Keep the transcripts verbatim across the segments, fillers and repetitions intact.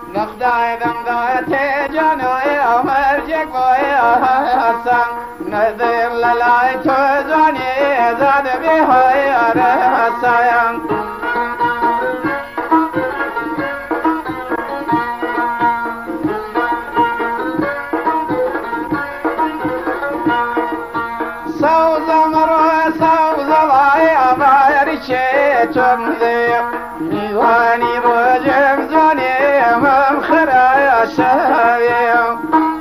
نخدای دمدات جانای مرجک بای حسن ندیر للای تو زانی زاد بیهای حسن سوز مرو سوز لای بایرچه چمزی میوانی روجم زانی ممخرای شویم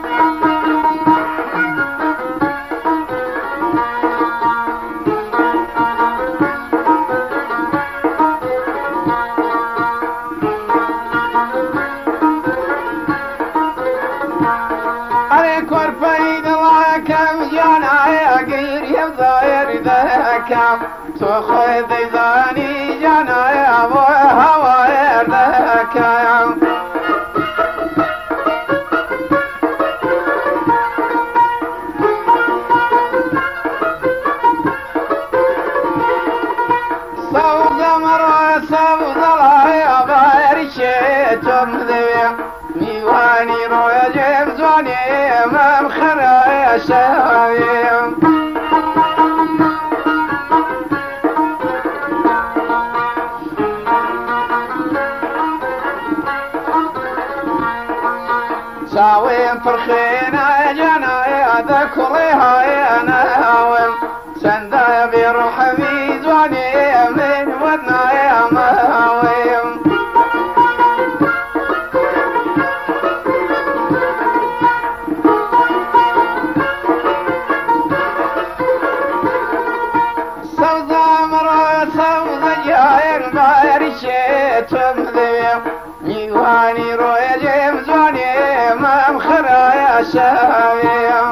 اره کرپای دلاکم جانای گیریم زایر دکم تو خود زانی جانای و هوای دکم سوز مرو سوز لای بایرچه چمزیم میوانی روی جم زوانی ممخرای شویم ساویم فرخینا جنای ذکری های ناویم سندای بیروح میزوانی من ودنای ماویم سوز مرو سوز جایر بایرچه تمذیم میوانی روی جم زوانی ممخرای شویم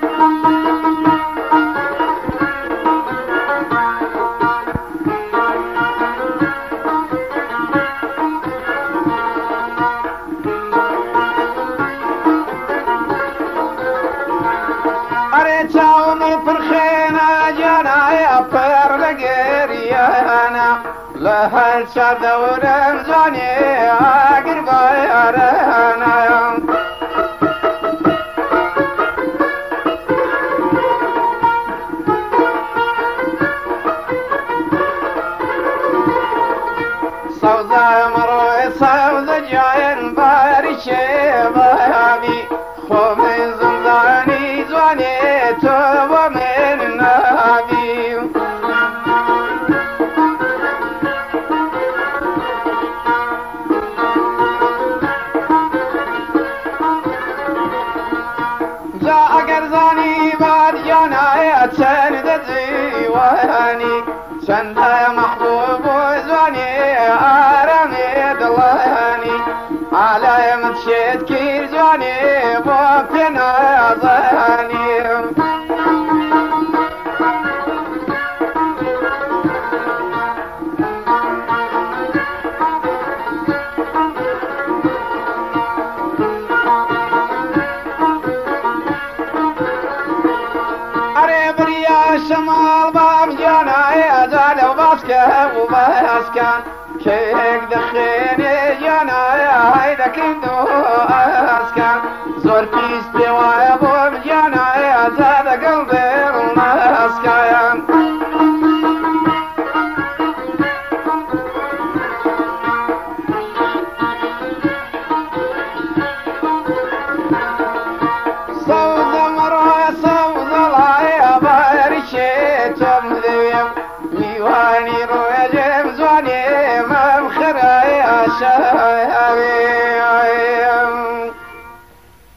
اره چاومی فرخینا جانای پر لگریانا لهر شر دورم زوانی آگر بایرانا سوز مرو سوز جاین بایرچه بابی خو من زندانی زوانی تو و من نابی جا اگر زانی باد جانای چند زیوانی چند محبوب و زوانی آرامی دلانی علای متشد کیر زوانی با پینا زانی اره بریا شمال بام جانای ازال و باسکه و باسکن که یک دخینی جانای های دکندو اسکن زور پیستی وای بام جانای ازاد قلبی ناسکن سوز مرو سوز لای بایرچه تمذیم میوانی روی جم زوانی ممخرای شویم